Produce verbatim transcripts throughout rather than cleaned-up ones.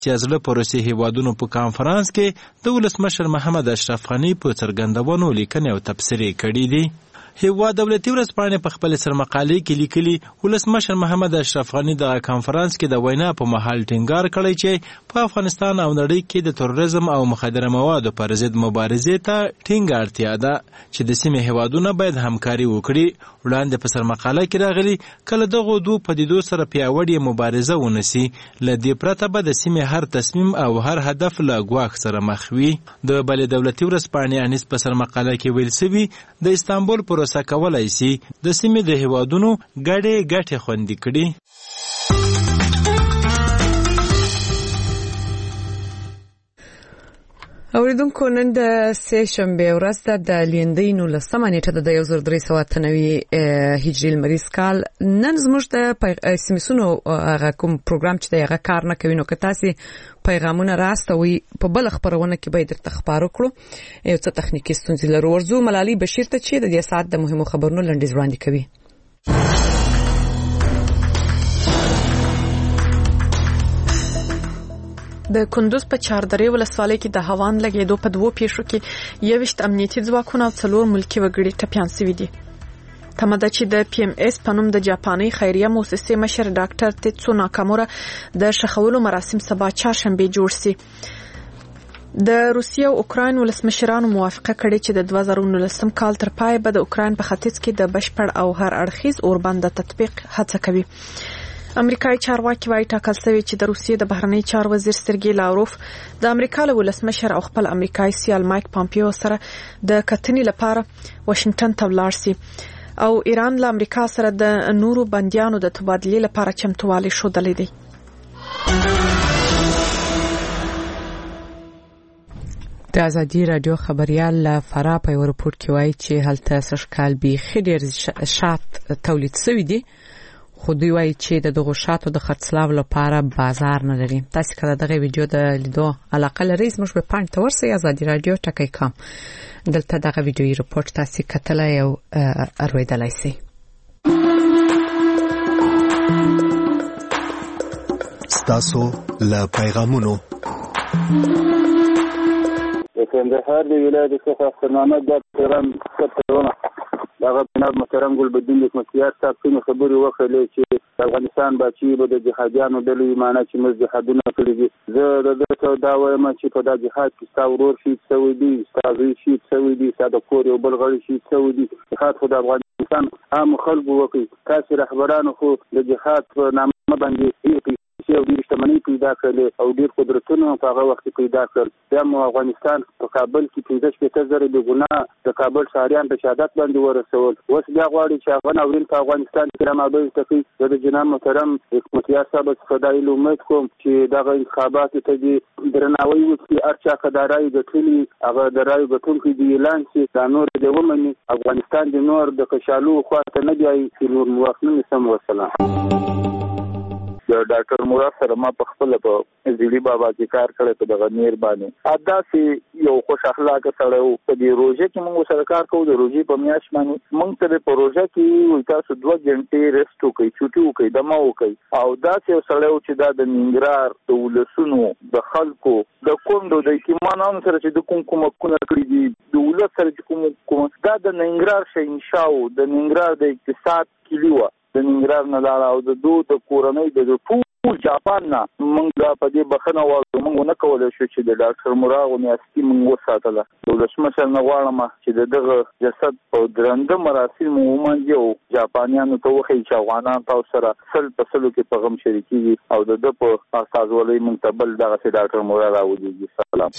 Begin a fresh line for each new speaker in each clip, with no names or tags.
چې زړه پروسې هیوادونو په کانفرنس کې د ولسمشر محمد اشرف غني په څرګندونو لیکنې او تبصرې کړي دي. هیواد دولتي ورځپاڼې په خپل سرمقالې کې لیکلي ولسمشر محمد اشرف غني د کانفرنس کې د وینا په مهال ټینګار کړی چې په افغانستان او نړۍ کې د تروریزم او مخدره موادو پر ضد مبارزې ته ټینګه اړتیا ده چې د سیمې هیوادونه باید همکاري وکړي. وړاندې په سرمقاله کې راغلي کله دغو دوو پدیدو سره پیاوړې مبارزه ونسي له دې پرته به د سیمې هر تصمیم او هر هدف له ګواښ سره مخ وي. د بلې دولتي ورځپاڼې انیس په سرمقاله کې ویل سوي د استانبول پروسه کولای شي د سیمې د هیوادونو ګډې ګټې خوندي کړي.
اوریدونکو نن د سه شنبه ورځ ده د لیندۍ نولسمه نیټه ده د یو زر درې سوه اته نوي هجري لمریز کال. نن زموږ د سیمسونو هغه کوم پروګرام چې دی هغه کار نه کوي، نو که تاسې پیغامونه راستوي په بل خپرونه کې باید درته خبرو کړو. یو څه تخنیکي ستونزې لرو. ورځو ملالي بشیر ته چې د دې ساعت د مهمو خبرونو لنډیز وړاندې کوي.
د کندوز په چاردرې ولسوالۍ کې د هوان لګېدو په دوو پیښو کې یوویشت امنیتي ځواکونه او څلور ملکي وګړي ټپیان شوي دي. تمه ده چې د پی ام اس په نوم د جاپاني خیریه موسسې مشر ډاکټر تیتسو ناکامورا د شخولو مراسم سبا چهارشنبه جوړ شي. د روسیې او اوکراین ولسمشرانو موافقه کړې چې د دوه زره نولسم کال تر پای به د اوکراین په ختیځ کې د بشپړ او هر اړخیز اوربند د تطبیق هڅه کوي. امریکایي چارواکي وايي ټاکل شوی چې د روسیې د بهرنی چارو وزیر سرګی لاوروف د امریکا له ولسمشر او خپل امریکایي سیال مایک پامپیو سره د کتنې لپاره واشنگټن ته ولاړ شي او ایران له امریکا سره د نورو بندیانو د تبادلې لپاره چمتووالی ښودلی دی.
د ازادي رادیو خبريال فرا په یو رپورت کې وایي چې هلته سږکال بیخي ډېر شات تولید شوي دي، خو دوی وایي چې د دغو شاتو د خرڅلاو لپاره بازار نه لري. تاسو کله دغه ویډیو د لیدو علاقه لرئ زموږ په پاڼې ته ورسئ ازادي رادیو ټکی کام. دلته دغه ویډیویي رپورټ تاسو کتلای او اورېدلای شئ.
ستاسو له پیغامونو
د کندهار د ولایت څخه خدمات د تهران څخه دغه جناب محترم ګلبدین حکمتیار صاحب څنګه خبرې وکړلې چې افغانستان باچی به د جهادیانو ډلې معنی چې موږ جهادونه کړي دي. زه د دې دا وایم چې په دا جهاد کې ستا ورور شهید شوی دی، ستا زوی شهید شوی دی، ستا د کور یو بل غړی شهید شوی دی. جهاد خو د افغانستان عام خلکو وکړي. تاسې رهبرانو خو د جهاد په نامه باندې او ډېر شتمنۍ پیدا کړلې او ډېر قدرتونه په هغه وخت کې پیدا کړل. بیا مو افغانستان په کابل کې پنځه شپېته زره بې ګناه د کابل ښاریان په شهادت باندې ورسول. اوس بیا غواړي چې هغه ناورین په افغانستان کې رامعرفي کړي. زه د جناب محترم حکمتیار صاحب څخه دا هیله امید کوم چې دغه انتخاباتو ته دې درناوی وکړي. هر چا که دا رایې ګټلي هغه د رایو ګټونکي دې اعلان شي، دا نور دې ومني. افغانستان دې نور د کشالو خوا ته نه بیایي چې نور موافق نه سم. وسلام. ډاکټر مراد سره ما په خپل په زیړی بابا کې کار کړی په دغه نیر باندې. ادا سي یو خوش اخلاق سره په دې روزه کې موږ سره کار کوو. د روزي په میاشت باندې موږ ته په روزه کې وي تاسو دوه غنټې ریسټ وکړئ، چوټي وکړئ، دمه وکړئ. او دا چې سره چې دا د ننګرهار د ولسونو د خلکو د کندو د کیمانانو سره چې د کوم کوم کومه کړی دي د ولس سره چې کوم کوم دا د ننګرهار شینشاو د ننګرهار د اقتصاد کلیوه د ننګرهار نه لاړه او د دو د کورنۍ د ټول جاپان نه موږ په دې بخنه وایو. موږ نه کولای شو چې د ډاکټر مراد نیاستی موږ وساتله. د ولسمشر نه غواړم چې دغه جسد په درنده مراسم ومنځي او جاپانیانو ته وښیي چې افغانان تاسو سره سل په سلو کې په غم شریکېږي او د ده په استازولۍ موږ ته بل دغسې ډاکټر مراد راولیږي. سلام.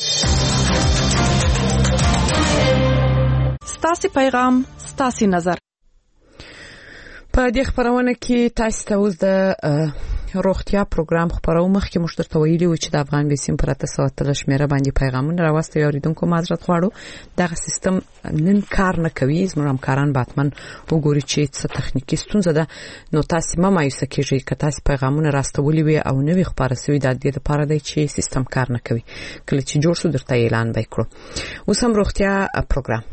ستاسې پیغام ستاسې نظر.
په دې خبرونه کې تاسو ته اوس د روغتیا پروګرام خبرو مخکې موږ درته ویلي و چې د افغان بیسیم پر تاسو ته شمیره باندې پیغامونه راوستي. اوریدونکو معذرت غواړو دغه سیستم نن کار نه کوي. زموږ همکاران باتمن وګوري چې څه تخنیکی ستونزه ده. نو تاسو ما مایوسه کیږئ که تاسو پیغامونه راستولي وي او نوې خبره سوي د دې لپاره دی چې سیستم کار نه کوي. کله چې جوړ شو درته اعلان وکړو. اوس هم روغتیا پروګرام.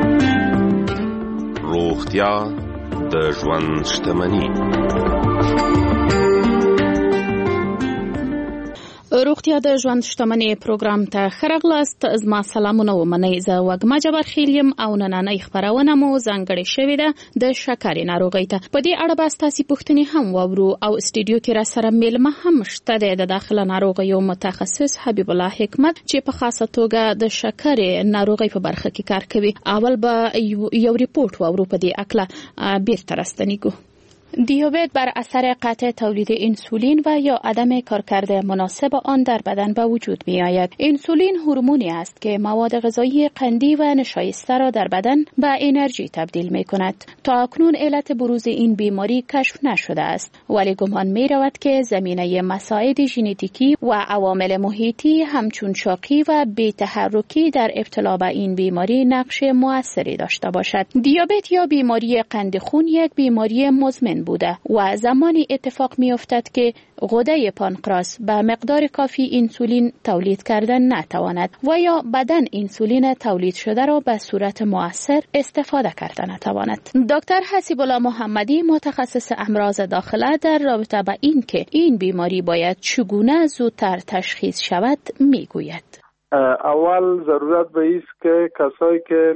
روغتیا د ژوند شتمني. روغتیا د ژوند شتمنۍ پروګرام ته خرغلاست. زما سلامونه ومنئ. زه وګما جبر خیلیم او نننۍ خبرونه مو ځانګړې شوې ده د شکرې ناروغۍ ته. په دې اړه به تاسو پوښتنې هم واورو او استودیو کې را سره میلمه هم شته د داخله ناروغیو متخصص حبیب الله حکمت چې په خاصه توګه د شکرې ناروغۍ په برخه کې کار کوي. اول به یو ریپورت واورو په دې اړه بیرته راستنیږو. دیابت بر اثر قطع تولید انسولین و یا عدم کارکرد مناسب آن در بدن به وجود می آید. انسولین هورمونی است که مواد غذایی قندی و نشایسته را در بدن به انرژی تبدیل می کند. تا اکنون علت بروز این بیماری کشف نشده است، ولی گمان می رود که زمینه مسائل ژنتیکی و عوامل محیطی همچون شاقی و بی‌تحرکی در ابتلا به این بیماری نقش مؤثری داشته باشد. دیابت یا بیماری قند خون یک بیماری مزمن بوده و زمانی اتفاق می افتد که غده پانکراس به مقدار کافی انسولین تولید کردن نتواند و یا بدن انسولین تولید شده را به صورت مؤثر استفاده کرده نتواند. دکتر حسیب الله محمدی متخصص امراض داخله در رابطه با این که این بیماری باید چگونه زودتر تشخیص شود می گوید.
اول ضرورت به است که کسایی که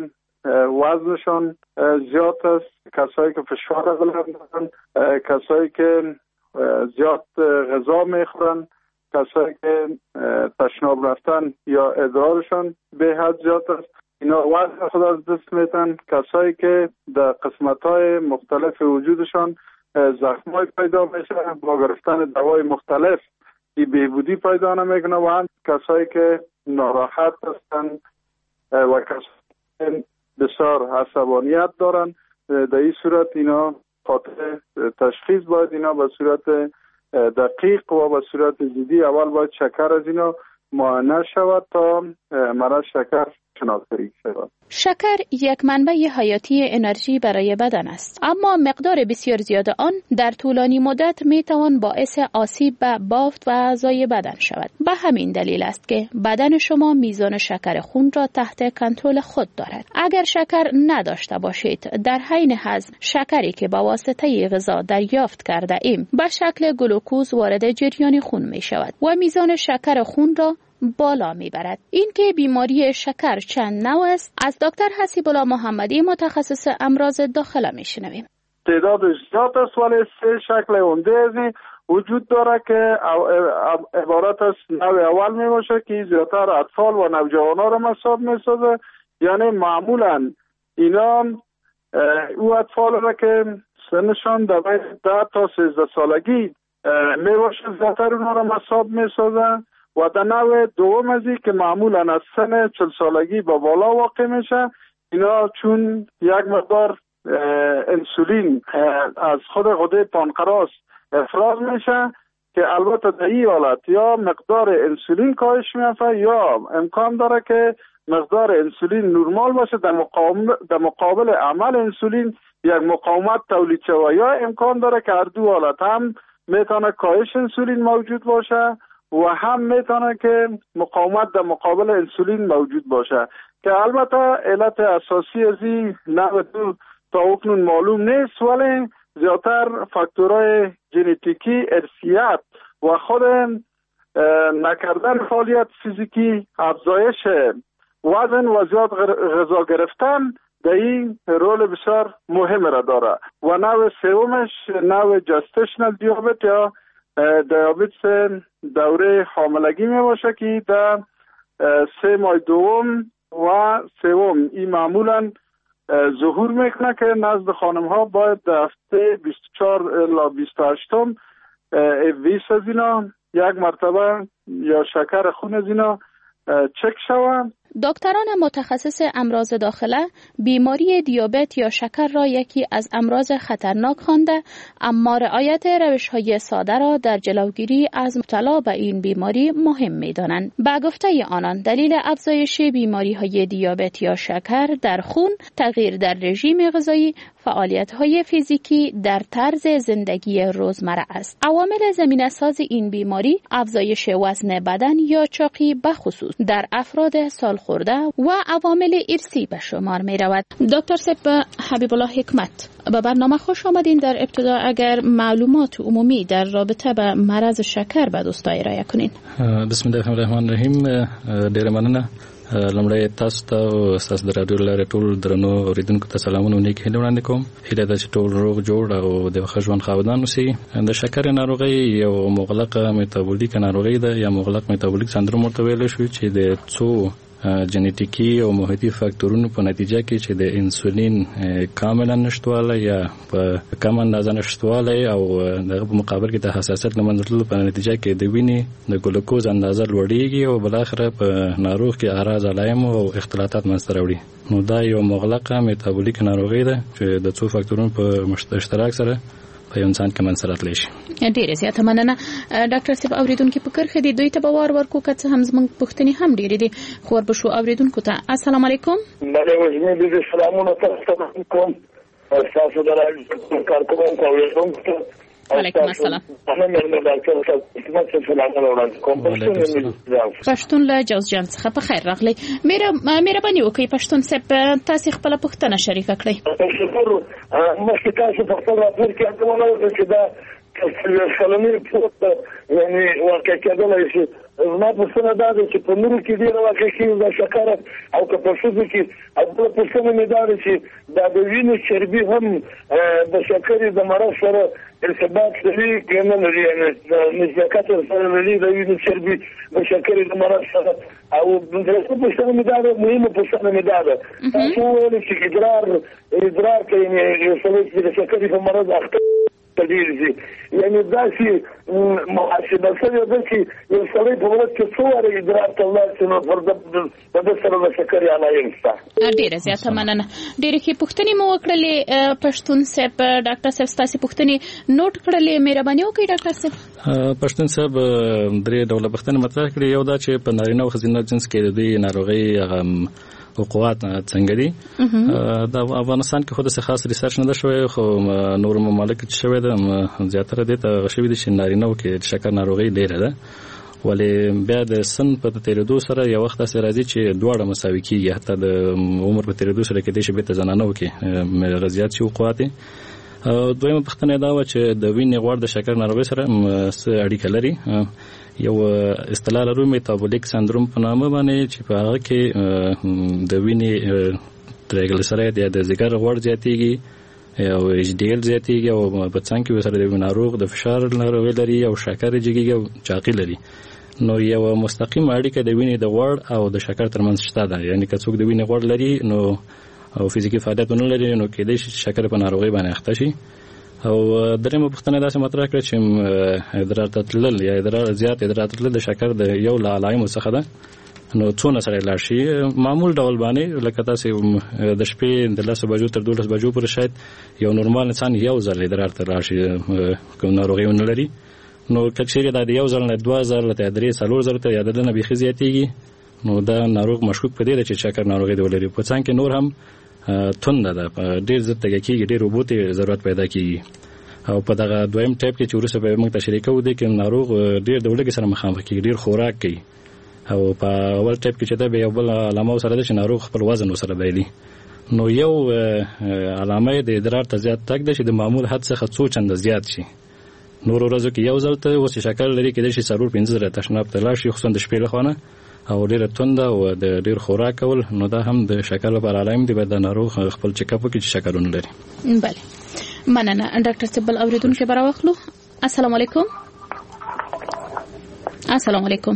وزنشان زیاد است، کسایی که فشار غلط دارن، کسایی که زیاد غذا میخورن، کسایی که تشناب رفتن یا ادرارشان به حد زیاد است، اینا وزن خود از دست میتن. کسایی که در قسمت‌های مختلف وجودشان زخمای پیدا میشه با گرفتن دوای مختلف این بهبودی پیدا نمیکنه و هم کسایی که ناراحت هستن و کسایی بسیار عصبانیت دارن. در این صورت اینا خاطر تشخیص باید اینا به صورت دقیق و به صورت جدی اول باید شکر از اینا معاینه شود تا مرض شکر شناسایی شود.
شکر یک منبع حیاتی انرژی برای بدن است، اما مقدار بسیار زیاد آن در طولانی مدت می توان باعث آسیب به بافت و اعضای بدن شود. به همین دلیل است که بدن شما میزان شکر خون را تحت کنترل خود دارد. اگر شکر نداشته باشید، در حین هضم شکری که با واسطه غذا دریافت کرده ایم به شکل گلوکوز وارد جریان خون می شود و میزان شکر خون را بالا میبرد. این که بیماری شکر چند نوع است از دکتر حسیب الله محمدی متخصص امراض داخله میشنویم.
تعدادش زیاد است ولی سه شکل عمده وجود داره که عبارت از نوع اول می باشه که زیادتر اطفال و نوجوانان را مصاب میسازه. یعنی معمولا اینا او اطفال را که سنشان در بین ده تا سیزده سالگی می باشه زیادتر اونا را مصاب میسازه و در نوع دوم ازی که معمولا از سن چل سالگی با بالا واقع میشه. اینا چون یک مقدار انسولین از خود غده پانکراس افراز میشه که البته در این حالت یا مقدار انسولین کاهش میافته یا امکان داره که مقدار انسولین نرمال باشه، در مقابل, در مقابل عمل انسولین یک مقاومت تولید شود، یا امکان داره که هر دو حالت هم میتونه کاهش انسولین موجود باشه و هم میتونه که مقاومت در مقابل انسولین موجود باشه که البته علت اساسی از این نوع دو تا اکنون معلوم نیست، ولی زیادتر فاکتورهای ژنتیکی، ارثیت و خود نکردن فعالیت فیزیکی، افزایش وزن و زیاد غذا گرفتن در این رول بسیار مهم را داره. و نوع سومش نوع جستشنال دیابت یا دیابت دوره حاملگی می باشه که در سه ماه دوم و سوم این معمولا ظهور میکنه که نزد خانم ها باید در هفته بیست و چهار الی بیست و هشت ویس از اینا یک مرتبه یا شکر خون از اینا چک شود.
دکتران متخصص امراض داخله بیماری دیابت یا شکر را یکی از امراض خطرناک خوانده، اما رعایت روش‌های ساده را در جلوگیری از مبتلا به این بیماری مهم می‌دانند. به گفته آنان دلیل افزایش بیماری‌های دیابت یا شکر در خون تغییر در رژیم غذایی، فعالیت‌های فیزیکی در طرز زندگی روزمره است. عوامل زمینه‌ساز این بیماری افزایش وزن بدن یا چاقی، بخصوص در افراد سال خورده و عوامل ارثی به شمار می رود. دکتر صاحب حبیب الله حکمت، به برنامه خوش آمدین. در ابتدا اگر معلومات عمومی در رابطه به مرض شکر به دوستان ارائه کنین.
بسم الله الرحمن الرحیم. ډیره مننه. لمړی تاسو ته او تاسو د رادیو لاره ټول درنو اوریدونکو ته سلامونه نیک هیله وړاندې کوم. هیله ده چې ټول روغ جوړ او د ښه ژوند خاوندان اوسئ. د شکر ناروغي یو مغلقه میتابولیک ناروغي ده یا مغلق میتابولیک سندروم ورته ویل شوی چې د څو جنیټیکي او محیطي فاکتورونو په نتیجه کې چې د انسولین کاملا نشټواله یا په کم اندازه نشټواله او دغه په مقابل کې د حساسیت له منځه تللو په نتیجه کې د وینې د ګلوکوز اندازه لوړیږي او بل اخر په ناروغ کې اعراض علایم او اختلالات منځته راوړي. نو دا یو مغلقه میتابولیک ناروغي ده چې د څو فاکتورونو په اشتراک سره په انسان کې منځته راتلی شي.
ډیره زیاته مننه. ډاکټر صاحب اوریدونکو په کرخه دي دوی ته به وار ورکو که څه هم زموږ پوښتنې هم ډیرې دي خو وربشو اوریدونکو ته السلام علیکم.
وعلیکم السلام علیکم. تاسو درته کارکوونکو اوریدونکو ته
وعلیکم السلام. پښتون له جوزجان څخه په خیر راغلی. مهرباني وکړئ پښتون صاحب تاسو خپل پوښتنه شریکه کړئ.
مخکې تاسو په خپل راپور کې کومه چې دا سلامي پروت یعنی واقع کېدلای شي. زما پوښتنه دا ده چې په نورو کې ډېره واقع کېږي د شکر او که په ښځو کې او بله پوښتنه مې دا ده چې دا د وینې چربي هم د شکرې د مرض سره ارتباط لري که نه لري، یعنې نزدېکت سره لري د وینې چربي د شکرې د مرض سره. او درسته پوښتنه مې دا ده، مهمه پوښتنه مې دا ده، تاسو وویل چې ادرار ادرار کوي یو سړی چې د شکرې په مرض اخته تدریږي، یعنی داسې محاسبه شوې ده چې یو سړی په ورځ کې څو واره ادرار ته ولاړ شي نو په ده سره د شکرې علایم شته.
ډېره زیاته مننه. ډېرې ښې پوښتنې مو وکړلې پښتون صاحب. ډاکټر صاحب ستاسې پوښتنې نوټ کړلې، مهرباني وکړئ ډاکټر صاحب.
پښتون صاحب درې ډوله پوښتنې مطرح کړې. یو دا چې په نارینه او ښځینه جنس کې د دوی ناروغۍ هغه حقوقات څنګه دي. د افغانستان کې خو د خاص ریسرچ نه ده شوی، خو نور ممالک چې شوی ده زیاتره دې ته شوی دي چې نارینه او کې شکر ناروغي ډیره ده، ولې بیا د سن په تیریدو سره یو وخت داسې راځي چې دواړه مساوي کېږي، حتی د عمر په تیریدو سره کېدای شي بېرته زنانه کې زیات شي حقوقات. دویمه پوښتنه دا وه چې د وینې غوړ د شکر ناروغۍ سره څه اړیکه لري. یو اصطلاح لرو میتابولیک سندروم په نامه باندې چې په هغه کې د وینې تریګلیسراید یا د ځیګر غوړ زیاتېږي او ایچ ډي ایل زیاتېږي او په څنګ کې ورسره د ناروغ د فشار ناروغي لري او شکر جګېږي او چاقي لري. نو یو مستقیم اړیکه د وینې د غوړ او د شکر ترمنځ شته ده، یعنی که څوک د وینې غوړ لري نو او فزیکي فعالیت ونه لري نو کېدای شي شکر په ناروغي باندې اخته شي. او درېمه پوښتنه داسې مطرح کړه چې ادرار ته تلل یا ادرار زیات ادرار ته تلل د شکر د یو له علایمو څخه ده. نو څونه سره لاړ شي معمول ډول باندې لکه تاسې د شپې د لسو بجو تر دولس بجو پورې شاید یو نورمال انسان یو ځل ادرار ته لاړ شي کوم ناروغي ونه لري. نو که چیرې دا د یو ځل نه دوه ځله ته درې څلور ځله ته یا د نه بیخي زیاتېږي نو دا ناروغ مشکوک په دې ده چې شکر ناروغي دی ولري. په څنګ کې نور هم تنده ده، ډېر زر تږی کېږي، ډېر اوبو ته ضرورت پیدا کېږي. او په دغه دویم ټایپ کې چې وروسته به موږ تشریح کوو دی کې ناروغ ډېر د ولږې سره مخامخ کېږي، ډېر خوراک کوي. او په اول ټایپ کې چې دا به یو بل علامه سره ده چې ناروغ خپل وزن ورسره بایلي. نو یو علامه د ادرار ته زیات تګ ده چې د معمول حد څخه څو چنده زیات شي. نور ورځو کې یو ځل ته اوس شکر لري کېدای شي څلور پنځه ځله تشناب ته لاړ شي، خصوصا د شپې لخوا نه او ډېره تنده او د ډېر خوراک کول. نو دا هم د شکر لپاره علایم دي، باید د ناروغ خپل چیک اپ وکړي چې شکر ونه لري.
بله مننه. ډاکټر صاحب بل اوریدونکي به راواخلو. السلام علیکم. السلام علیکم.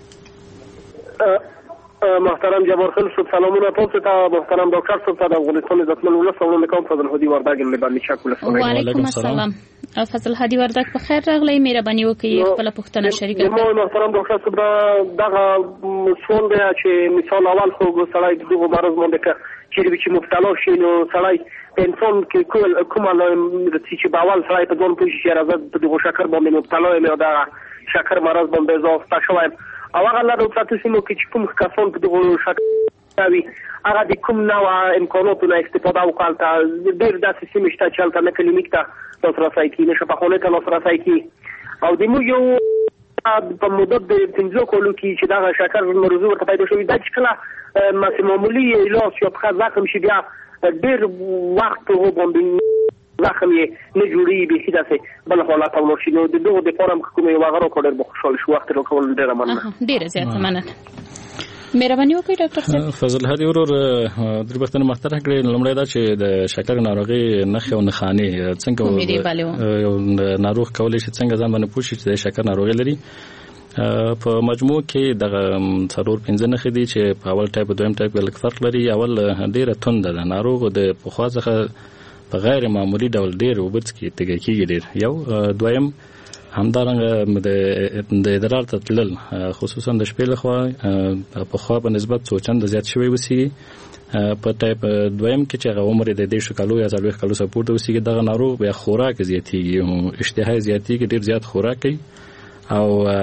محترم جبار خیل صاحب سلامونه تاسو ته. محترم ډاکټر صاحب ته د افغانستان عزتمن ولس وړاندې کوم فضل هدي وردګ مې باندې شکر کوم.
وعلیکم السلام. فضل هدي وردګ په خیر راغلی، مهرباني وکړئ خپل پوښتنه شریکه کړئ.
نو محترم ډاکټر صاحب دغه سوال دی چې مثال اول خو سړی دغه مرض باندې که چیرې چې مبتلا شي نو سړی په انسان کې کوم علائم چې په اول سړی په ځان پوه شي چې راځه په دغه شکر باندې مبتلا یم او د شکر مرض باندې اضافه شوی او هغه له پراتو سیمو کې چې کوم کسان په دغه شکر کوي هغه د کوم نوع امکاناتو نه استفاده وکړل. ډېر داسې سیمې شته چې هلته نه کلینیک ته لاسرسی کېږي نه شفاخانې ته لاسرسی کېږي او د موږ یو په مدت د پنځه کلو کې چې دا شکر مرزو ورته پیدا شوی دا چې کله معمولی علاج یا په زخم شي بیا ډېر وخت وګورم زخم یې نه جوړي به کیداسه بل حالات او شي نو د دغه د فورم کومه وغیرہ کوډر بخښول شو وخت ورکول ډېر مننه
ډېر زیات مننه مهرباني وکړئ ډاکټر صاحب.
فضل هادي ورور درې بختنه مختره کړې لمړی دا چې د شکر ناروغي نښې او نښانې څنګه یو ناروغ کولی شي څنګه ځان باندې پوښي چې د شکر ناروغي لري. په مجموع کې د څلور پنځه نښې دي چې په اول ټایپ او دویم ټایپ کې لږ فرق لري. اول ډېره تنده ده، ناروغ د پخوا څخه په غیر معمولي ډول ډېر اوبه څښي، تږی کېږي ډېر. یو دویم همدارنګه د ادرار ته تلل خصوصا د شپې لخوا په خوا په نسبت څو چنده زیات شوی وسیږي. په ټایپ دویم کې چې هغه عمر د دې شو کالو یا څلوېښت کالو څخه پورته وسیږي دغه ناروغ بیا خوراک زیاتېږي، اشتها زیاتېږي، ډېر زیات خوراک کوي او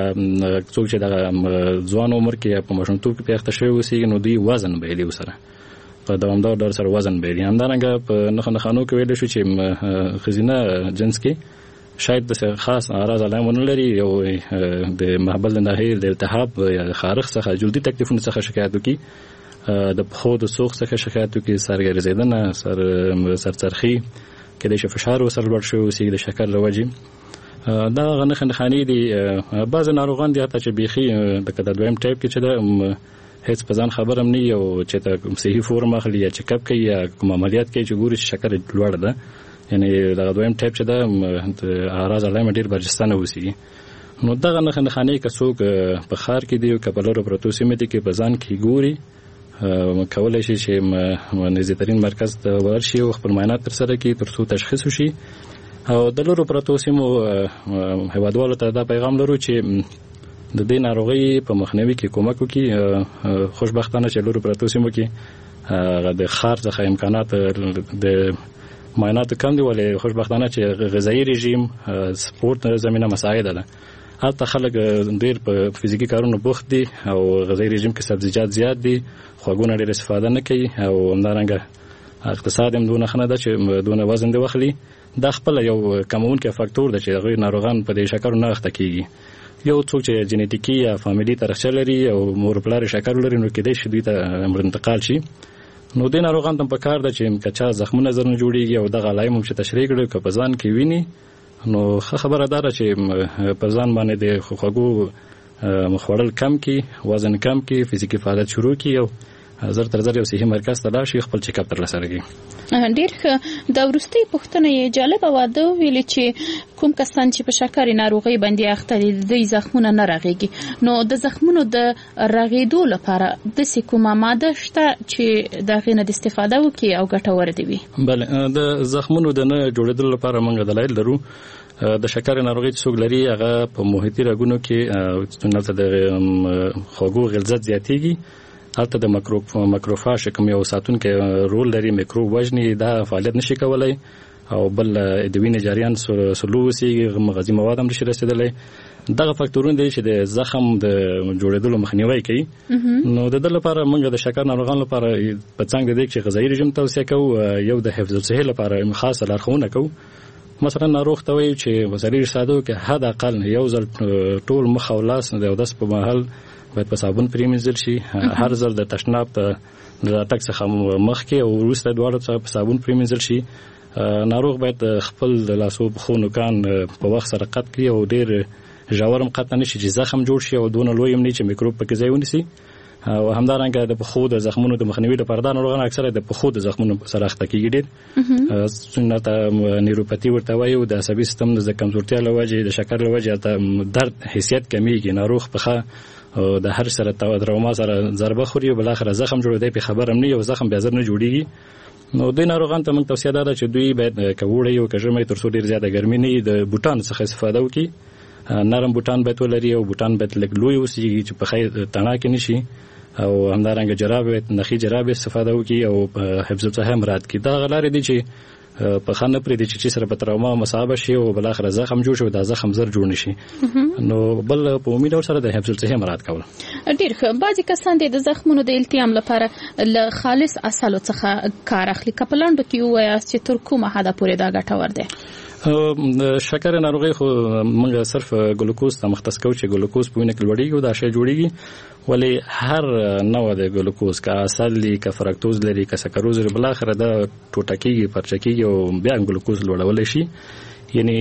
څوک چې دغه ځوان عمر کې یا په ماشومتوب کې پیښته شوی وسیږي نو دوی وزن به یې سره په دوامدار ډول سره وزن به یې. همدارنګه په نښه نښانو کې ویل شو چې ښځینه جنس کې شاید د خاص اعراض علامه لري، یو د محبل ناحیې د التهاب یا خارښ څخه جلدي تکلیفونو څخه شکایت وکړي، د پښو د سوخ څخه شکایت وکړي، سر ګرځېدنه، سر سرچرخي، کله چې فشار وسره لوړ شي او د شکر له وجې دا غنخ نخانی دي. بعض ناروغان دي حتی چې بيخي د کده دویم ټایپ کې چې د هیڅ په ځان خبر هم نه یو چې ته صحیح فورم اخلي یا چیک اپ کوي یا کوم عملیات کوي چې ګوري شکر لوړ ده، یعنی دا دویم ټایپ چې دا اعراض علامه ډیر برجستانه وسی. نو دغه نښه نښانې که څوک په ښار کې دی او که په لرو پرتو سیمې کې په ځان کې ګوري کولی شي چې نږدېترین مرکز ته ورشي او خپل معاینات ترسره کړي تر څو تشخیص وشي. او د لرو پرتو سیمو هیوادوالو ته دا پیغام لرو چې د دې ناروغۍ په مخنیوي کې کومک وکړي. خوشبختانه چې لرو پرتو سیمو کې د ښار څخه امکانات د معاینات کم دي، ولې خوشبختانه چې غذایی رژیم سپورت زمينه مساعده ده. هلته خلک ډېر په فزیکي کارونو بوخت دي او غذایی رژیم کې سبزیجات زیات دي، خوږونه ډېر استفاده نه کوي او همدارنګه اقتصاد هم دونه ښه نه ده چې دونه وزن دې واخلي. دا خپل یو کمونکی فاکتور ده چې هغوی ناروغان په دې شکر نه اخته کېږي. یو څوک چې جنیټیکي یا فامیلي تاریخچه لري او مور پلار شکر لري نو کېدای شي دوی ته انتقال شي. نو د ناروغان ته پکار ده چې کچا زخمونه زر نه جوړيږي او دغه علایمو چې تشریح کړي که په ځان کې ویني نو خبره ده چې په ځان باندې د خوږو مخوړل کم کی، وزن کم کی، فزیکي فعالیت شروع کی او زر تر زر یو صحي مرکز ته لاړ شي خپل چیک اپ ترلاسه کړي.
ډېر ښه. د وروستۍ پوښتنه یې جالبه وه، ده ویلي چې کوم کسان چې په شکرې ناروغۍ باندې اخته دي د دوی زخمونه نه رغېږي، نو د زخمونو د رغېدو لپاره داسې کومه ماده شته چې د هغې نه د استفاده وکړي او ګټوره دې وي؟
بله، د زخمونو د نه جوړېدلو لپاره موږ دلایل لرو. د شکر ناروغي چې څوک لري هغه په محیطي رګونو کې هلته د خوږو غلظت زیاتېږي، هلته د مایکروفاج کوم یو ساتونکی رول لري، میکروب وژني، دا فعالیت نشي کولای او بل د وینې جریان سلو وسیږي، مغذي مواد هم نشي رسېدلی. دغه فاکتورونه دي چې د زخم د جوړېدلو مخنیوی کوي. نو د دې لپاره موږ د شکر ناروغانو لپاره په څنګ د دې چې غذایي رژیم توصیه کوو، یو د حفظ الصحې لپاره خاصه لارښوونه کوو. مثلا ناروغ ته وایي چې په سریر ساده کې حد اقل یو ځل ټول مخ او لاس د اودس په مهال باید په صابون پریمنځل شي، هر ځل د تشناب ته د راتګ څخه مخکې او وروسته دواړو څخه په صابون پریمنځل شي. ناروغ باید خپل د لاسو پښو نوکان په وخت سره قط کړي او ډېر ژور هم قط نه شي چې زخم جوړ شي او دونه لوی هم نه چې میکروب پکې ځای ونیسي. او همدارنګه د پښو د زخمونو د مخنیوي لپاره دا ناروغان اکثره د پښو د زخمونو سره اخته کېږي ډېر. سنت نیوروپاتي ورته وایي او د عصبي سیستم د کمزورتیا له وجې د شکر له وجې درد حیثیت کمیږي، ناروغ پښه د هر سره تراوما سره ضربه خوري او بل اخر زخم جوړېدای په خبر هم نه یو زخم بیا زر نه جوړیږي. نو د ناروغان ته موږ توصیه ده چې دوی باید کوړی او کژمې تر څو ډیر زیاته ګرمي نه د بوټان څخه استفاده وکړي. نرم بوټان باید ولري او بوټان باید لږ لوی اوسي چې په خیر تڼاکې نشي او همدارنګه جرابې نخي جرابې استفاده وکړي او حفظ الصحه مراد کړي. دا غلارې دي چې په خانه پرې دي چې سره په تراوما مصابه شي او بل اخر زخم جوړ شي، دا زخم زر جوړ نشي. نو بل په امید سره د حفظ الصحه مراد کول.
ډیر ښه. بعضی کسان د زخمونو د التیام لپاره له خالص اصلو څخه کار اخلي. کپلانډو کې وایي چې تر کومه حدا پورې دا ګټور دی؟
شکر ناروغي خو موږ صرف ګلوکوز ته مختص کوو چې ګلوکوز په وینه کې لوړیږي دا شی جوړیږي ولی هر نوع د ګلوکوز کا اصل لري کا فرکتوز لري کا سکروز لري بل اخر دا ټوټه کیږي پرچه کیږي او بیا ګلوکوز لوړول شي یعنی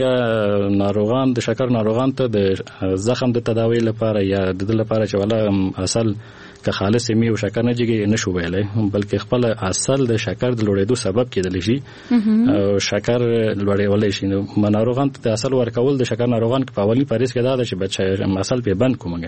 موږ ناروغان د شکر ناروغان ته د زخم د تداوی لپاره یا د لپاره چې ولا اصل که خالص می او شکر نه جګي نشو ویلای بلکې خپل اصل د شکر د لوړېدو سبب کېدل شي او شکر لوړېول شي نو ناروغان ته اصل ورکول د شکر ناروغان په اولی پاریس کې دا چې بچي اصل په بند کومګه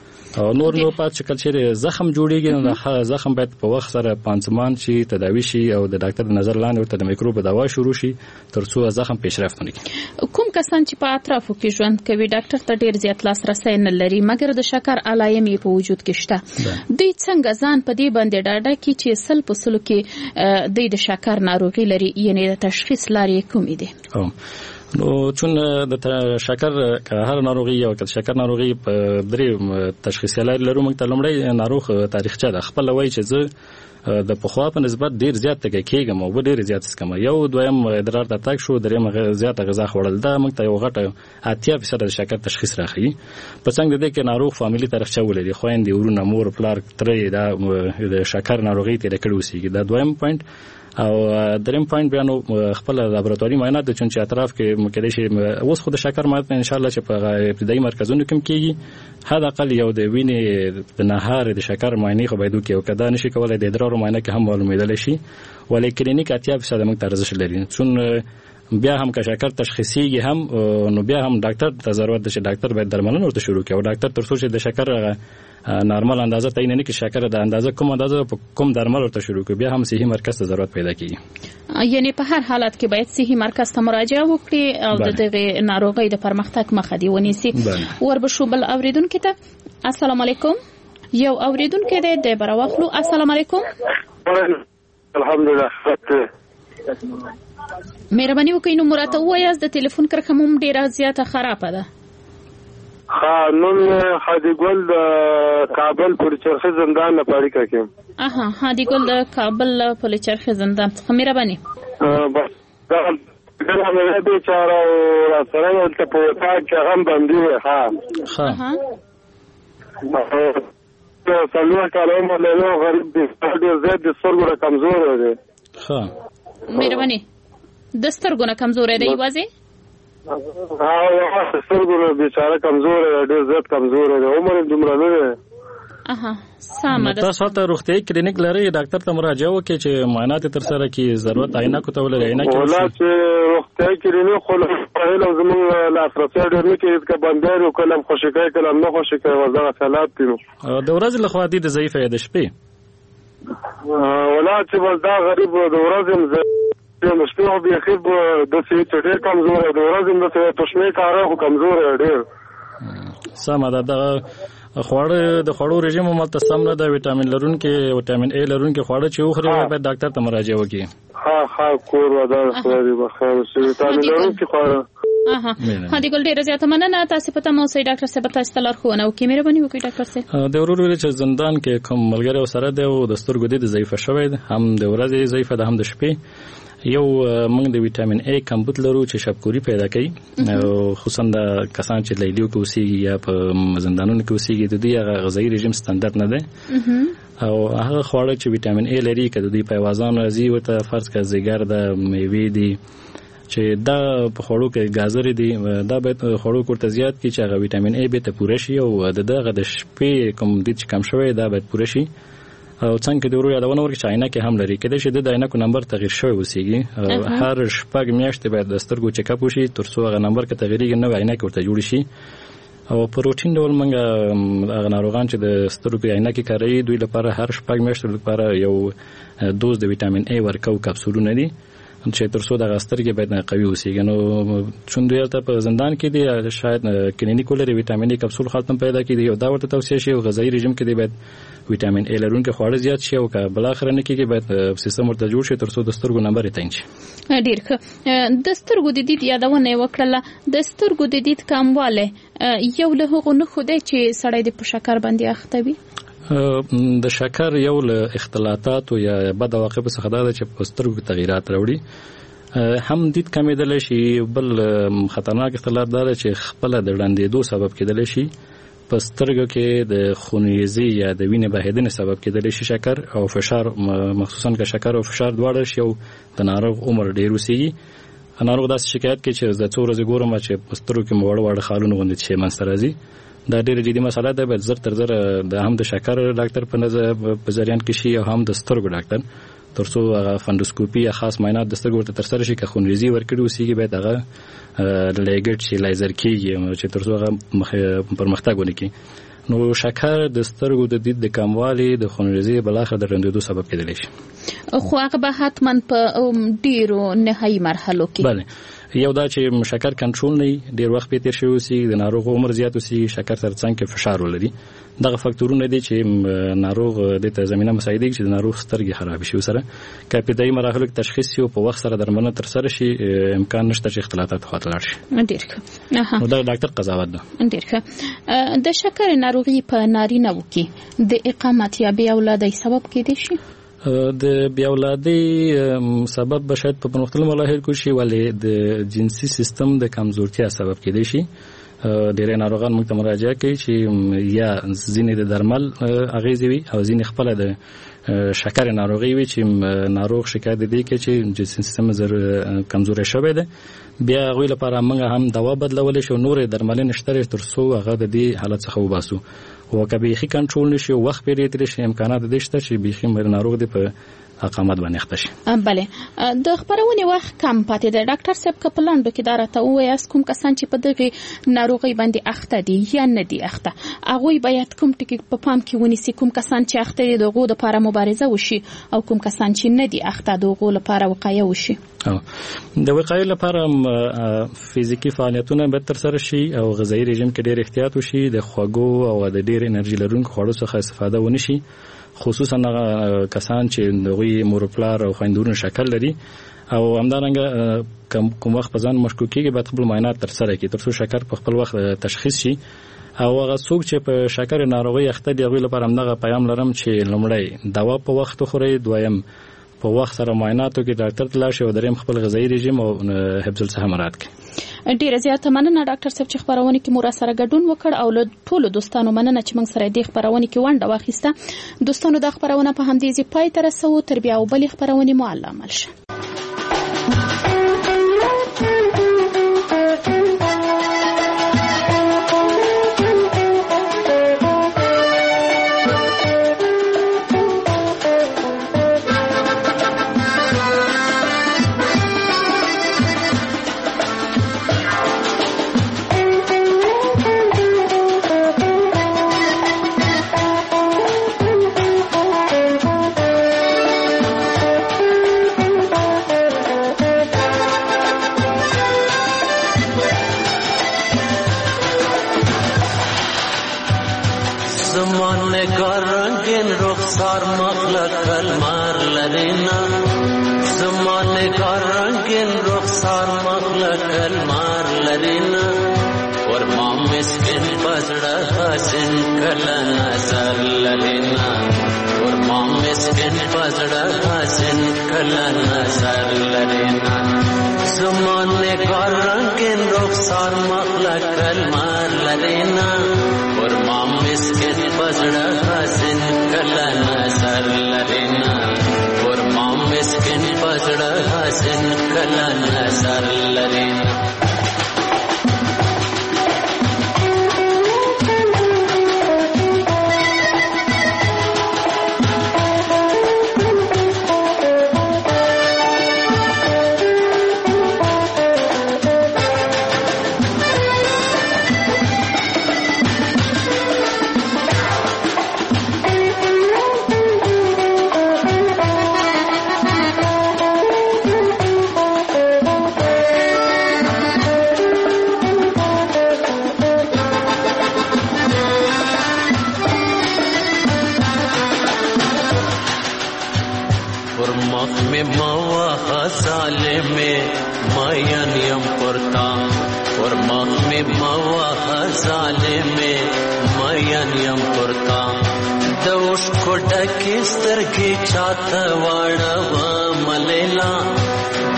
او نور نو پات چې کلچره زخم جوړیږي نو زخم باید په وخت سره پانسمان شي تداوی شي او د ډاکټر نظر لاندې ورته د میکروب دوا شروع شي ترڅو زخم پیشرفت وکړي.
کوم کسان چې په اطرافو کې ژوند کوي ډاکټر ته ډیر زیات لاسرسي نه لري مګر د شکر علائم په وجود کې شته دوی څنګه ځان په دې باندې ډاډه کی چې سل په سلو کې دوی د شکر ناروغي لري یعنی د تشخیص لارې کومې دي؟
نو چون د شکر که هر ناروغي او که شکر ناروغي په درې تشخیصي لارې لرو موږ ته لومړی ناروغ تاریخچه ده خپل وایي چې زه د پخوا په نسبت ډیر زیات تګ کېږم او ډیر زیات سکم یو دویم ادرار ته تک شو دریم زیات غذا خوړل دا موږ ته یو غټه اتیا فیصد د شکر تشخیص راخي په څنګه د کې ناروغ فامیلی تاریخچه ولري خويندې ورونه مور پلار ترې دا د شکر ناروغي ته کړي وسیږي دا دویم پوینټ او دریم پوینټ بیانو خپل لابراتواري معاینات د چونچې اطراف کې مکدي شي اوس خو د شکر معاینات ان شاء الله چې په ابتدایي مرکزونو کې کیږي هدا اقل یو د وینې د نهار د شکر معاینه خو باید وکړي او کدا نشي کولای د ادرار معاینه کې هم معلومېدل شي ولې کلینیک اتیا فیصد موږ ارزښت لري چون بیا هم که شکر تشخیصيږي هم نو بیا هم ډاکټر ته ضرورت ده چې ډاکټر باید درملنه ورته شروع کړي او ډاکټر تر څو چې د شکر نارمل اندازه تعیین نه کې شکر د اندازه کوم اندازه په کوم درمل ورته شروع کړي بیا هم صحي مرکز ته ضرورت پیدا کیږي
یعنی په هر حالت کې باید صحي مرکز ته مراجعه وکړي او د دغه ناروغي د پرمختګ مخه دی ونیسي وربشو بل اوریدونکو ته السلام علیکم یو اوریدونکو دی د براوخلو السلام علیکم
الحمدلله
مهرباني وکړئ نو مراته وایاست د ټلیفون کرښه مم ډیره زیاته خرابه ده
ها نن هادي ګل د کابل پر چرخه زندان نه پاړی کړم
اها هادي ګل د کابل پر چرخه زندان څخه مهرباني
بس دا څنګه مې به چاره او سره ته په تا کې هم باندې ها
ها
ها څلور کلمه له غریب دي ډېر زیات د سرګره کمزور دي
ها
مهرباني د سترګو نه کمزورې دی وازي
ها یو سترګو بیچاره کمزور دی ډېر زیات کمزور دی عمر دومره نه دی
اها سامه ده
تاسو ته روغتي کلینیک لري ډاکټر ته مراجعه وکړئ چې معاینات تر سره کې ضرورت عینه کو ته ولري عینه کې
ولا چې روغتي کلینیک خو له لازم لاسرسي ډېر نه کې د بندر او کلم خوشی کوي کلم نه خوشی کوي وزاره حالات دي
د ورځ له خوا دي د ضعیفه د شپې
ولا چې بس دا غریب د ورځې د مشکل او بيخيب د څه ډېر کمزور دی د ورځې د تشمیه کارو خو کمزور دی ډېر
سمه ده د خواړه د خواړو رژیم ملتسم نه د وټامین لرونکي وټامین ای لرونکي خواړه چې وخوري باید ډاکټر ته مراجعه وکړي
ها ها کور ودا خوري بخیر شي وټامین لرونکي خواړه
اها هدي ګل ډیره زیاته مننه تاسو په تمه اوسئ ډاکټر صاحب تاسو ته لارښوونه وکړي مهرباني وکړئ ډاکټر صاحب
د ورور ویل چې زندان کې کوم ملګری سره دی او د سترګو د ضعیفه شوی هم د ورځې ضعیفه ده هم د شپې یو موږ د وټامین ای کمبود لرو چې شبکوري پیدا کوي او خصوصا د کسان چې لیلیو کې اوسېږي یا په زندانونو کې اوسېږي د دې غذایی رژیم ستاندرد نه دی او هغه خواړه چې وټامین ای لري کله د پیوازان راځي او ته فرض کړه زیګر د میوې دي چې دا په خوړو کې گازرې دي دا به خوړو کوته زیات کی چې هغه وټامین ای به ته پوره شي او د دغه د شپې کوم د کم شوی دا به پوره شي او څنګه د ورو یادونه ورکړي چې عینه کې هم لري کله چې د عینه کو نمبر تغیر شوی وسیږي هر شپږ میاشتې باید د سترګو چیک اپ وشي ترڅو هغه نمبر کې تغیرېږي نو عینه کې ورته جوړ شي او پروتین ډول منګه هغه ناروغان چې د سترګو عینه کې کاروي دوی لپاره هر شپږ میاشتې لپاره یو دوز د وټامین ای ورکو کپسولونه دي چې ترڅو د سترګې باید قوي وسیږي نو چون دوی ته په زندان کې دي شاید کلینیک ولري وټامین ای کپسول خاطر پیدا کړي او دا ورته توصیه شي او غذایی رژیم کې دی باید وټامین ای لرونکي خواړه زیات شي او که بل اخر نه کېږي باید سیستم ورته جوړ شي ترڅو د سترګو نمبر یې تعین شي
ډیر ښه د سترګو د دید یادونه وکړه د سترګو د دید کمواله یو له هغو نه خو دی چې سړی د په شکر باندې اخته وي
د شکر یو له اختلاطات او یا بد عواقب څخه دا چې په سترګو تغیرات راوړي هم دید کمیدل شي. بل خطرناک اختلال دا چې خپل د ړندېدو سبب کېدل شي، په سترګو کې د خونریزي یا د وینې بهیدنې سبب کېدل شي، شکر او فشار، مخصوصا که شکر او فشار دواړه شي او د ناروغ عمر ډیر وسیږي. ناروغ داسې شکایت کوي چې د څو ورځې ګورم چې په سترګو کې مو وړ وړ خالونه غوندې شي منځته راځي. دا ډېره جدي مسله ده. باید زر تر زر د هم د شکر ډاکټر په نظر په جریان کې شي او هم د سترګو ډاکټر، ترڅو هغه فندوسکوپي یا خاص معاینات د سترګو ته ترسره شي. که خونریزي ورکړي وسیږي باید هغه لیګټ شي، لیزر کېږي چې ترڅو هغه پرمختګ ونکړي. نو شکر د سترګو د دید د کموالي د خونریزي بلاخره د رندېدو سبب کېدلی شي.
خو هغه به حتما په ډیرو نهایي مرحلو کې
بله یو دا چې شکر کنټرول نه ډیر وخت به تیر شي وسی، د ناروغ عمر زیات وسی، شکر ترڅنګ کې فشار ولري. دغه فاکتورونه دي چې ناروغ د ته زمينه مساعده کوي چې د ناروغ سترګې خراب شي. سره که ابتدایي مراحلو کې تشخیص شي او په وخت سره درملنه تر سره شي، امکان نشته چې اختلالات خواته لاړ شي.
ډیر ښه.
نو دا ډاکټر قضاوت ده.
ډیر ښه. د شکر ناروغي په نارینه وو کې د اقامت یا بیا اولادۍ سبب کېدی شي.
د بیا اولادۍ سبب به شاید په مختلفو مراحلو کې شي، ولې د جنسي سیستم د کمزورتیا سبب کېدی شي. ډېر ناروغان موږ ته مراجعه کوي چې یا ځینې د درمل اغېزې وي او ځینې خپل د شکر ناروغي وي چې ناروغ شکایت دی کې چې جنسي سیستم زر کمزوري شوی دی. بیا غوی لپاره موږ هم دوا بدلول شو، نور درملنه شته ترڅو هغه د دې حالت څخه وباسو. او که بیخي کنټرول نشي وخت پیری تر شي امکانات د شته چې بیخي ناروغ دی په اقامت باندې اخته شي.
بله د خبرونې وخت کم پاتې دی. ډاکټر صاحب که په لاندو کې دا راته ووایاست کوم کسان چې په دغه ناروغي باندې اخته دي یا نه دي اخته، هغوی باید کوم ټکي په پام کې ونیسي؟ کوم کسان چې اخته دي دغه لپاره مبارزه وشي او کوم کسان چې نه دي اخته دغه لپاره وقایه وشي؟
د وقایې لپاره فزیکی فعالیتونه به تر سره شي او غذایی رژیم کې ډېر احتیاط وشي، د خوږو او د ډېر انرژي لرونکو خوړو څخه استفاده ونه شي، خصوصا کسان چې دغوی مورپلار او خویندورونه شکر لري. او همدارنګه کوم وخت په ځان مشکوک کېږي باید خپل معاینات تر سره کړي ترڅو شکر په خپل وخت تشخیص شي. او هغه څوک چې په شکر ناروغي اخته دي هغوی لپاره همدغه پیغام لرم چې لومړی دوا په وخت وخورئ، دویم په وخت سره معایناتو کې ډاکټر ته لاړ شئ او دریم خپل غذایی رژیم او حفظ الصحه مراعات کړئ.
ډیره زیاته مننه ډاکټر صاحب چې خبرونه کې مو را سره ګډون وکړ او له ټولو دوستانو مننه چې موږ سره د خبرونه کې ونډه واخیسته. دوستانو د خبرونه په همدې ځای پای ته رسو، تر بیا او بلې خبرونه مو الله ملشه.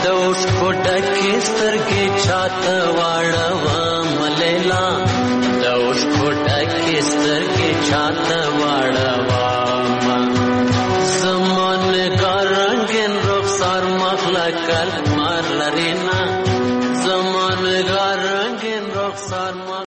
دوش کوټکې سترګې چاته واړوم لیلا دوش کوټکې سترګې چاته واړوم